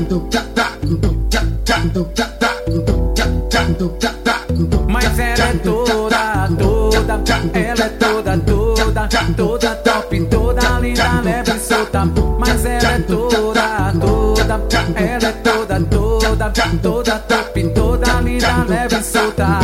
Mas ela é toda, ela é toda top, toda linda, leve e solta. Mas ela é toda, ela é toda top, toda linda, leve e solta.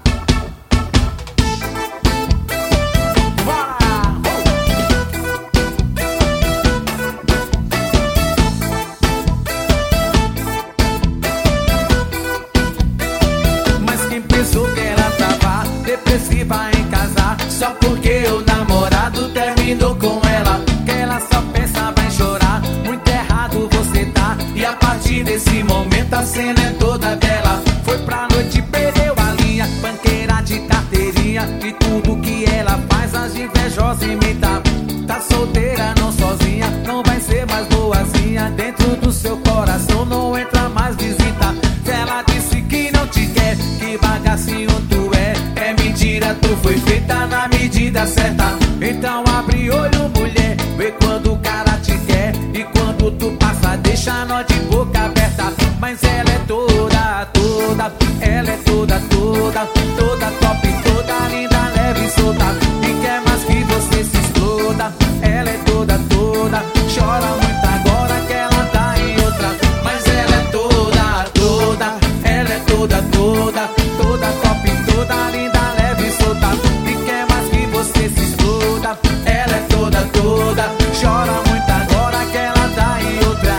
Pensou que ela tava depressiva em casar, só porque o namorado terminou com ela. Que ela só pensava em chorar, muito errado você tá. E a partir desse momento a cena é toda dela. Foi pra noite, perdeu a linha, banqueira de carteirinha. E tudo que ela faz as invejosas imitam. Tá solteira, não sozinha, não vai ser mais boazinha. Dentro do seu coração não entra mais visita. Ela disse que não te quer, que bagacinho tu é mentira, tu foi feita na medida certa. Então abre olho, mulher, vê quando o cara te quer. E quando tu passa, deixa nós de boca aberta. Mas ela é toda, ela é toda top, toda linda, leve e solta. E quer mais que você se exploda. Ela é toda, chora muito agora que ela tá em outra. Mas ela é toda, ela é toda top, toda linda, leve e solta. E quer mais que você se exploda. Ela é toda, chora muito agora que ela tá em outra.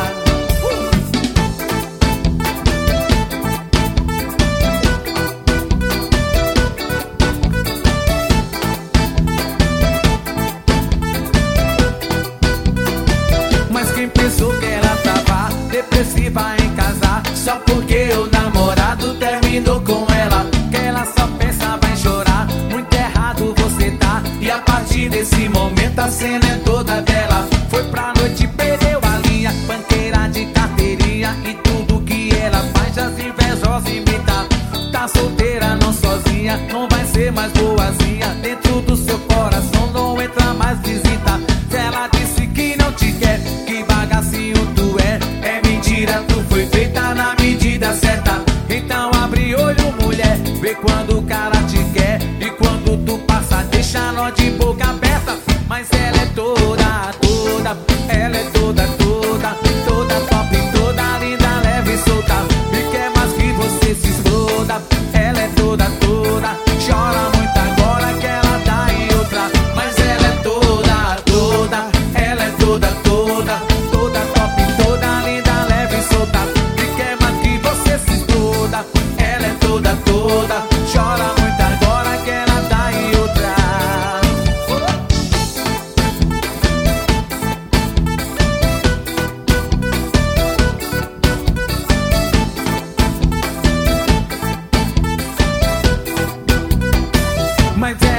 Mas quem pensou que ela tava depressiva em casar, só porque o namorado terminou com ela. Que ela só pensava em chorar, muito errado você tá. E a partir desse momento a cena é toda dela. Foi pra noite, perdeu a linha, banqueira de carteirinha. E tudo que ela faz as invejosas imitam. Tá solteira, não sozinha, não vai ser mais boazinha. Dentro do seu coração não entra mais visita. Ela disse que não te quer, que bagacinho tu é mentira, tu foi feita na medida certa. Então abre olho, mulher, vê quando o cara te quer. E quando tu passa, deixa nós de boca aberta. Mas ela é toda, ela é toda top, toda linda, leve e solta. E quer mais que você se exploda. Ela é toda, chora muito agora que ela tá em outra. Mas ela é toda, ela é toda top, toda linda, leve e solta. E quer mais que você se exploda. Ela é toda, chora muito agora que ela tá em outra. Mas